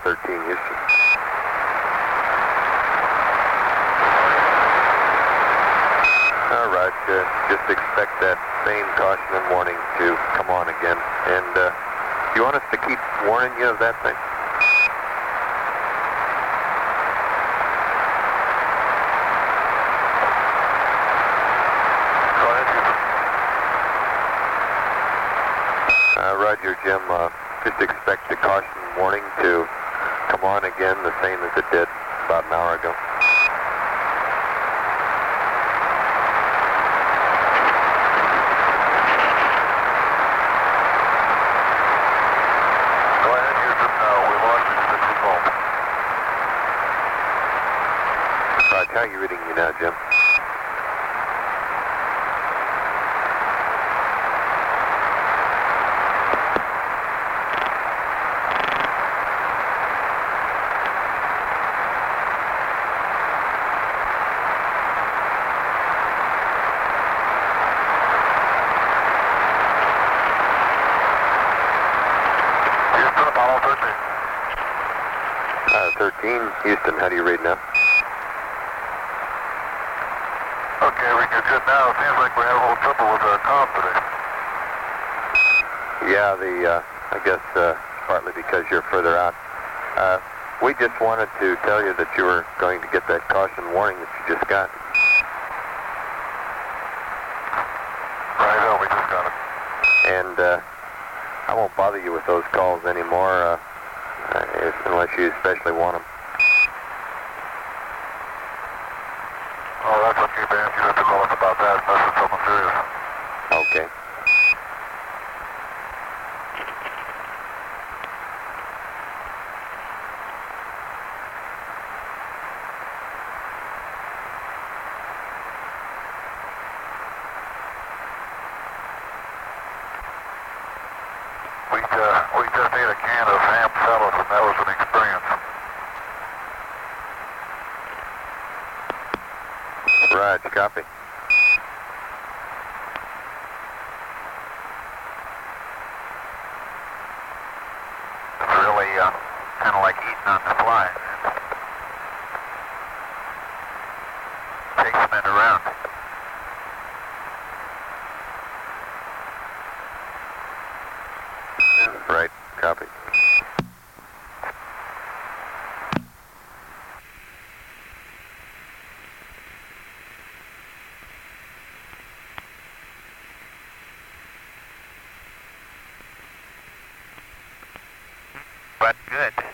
13 Houston. All right, just expect that same caution and warning to come on again. And you want us to keep warning you of that thing? Roger, Jim. Just expect the caution warning to come on again, the same as it did about an hour ago. Go ahead, Houston. We lost you to the phone. Roger, how are you reading me now, Jim? Houston, Apollo 13. 13, Houston, how do you read now? Okay, we can good now. It seems like we have a little trouble with our comm today. Yeah, I guess partly because you're further out. We just wanted to tell you that you were going to get that caution warning that you just got. Right, we just got it. And I won't bother you with those calls anymore unless you especially want them. Oh, that's okay, Ben. You have to call us about that unless it's something serious. Okay. We just ate a can of ham salad, and that was an experience. Right, copy. It's really kind of like eating on the fly. Takes a minute around. Right, copy. But good.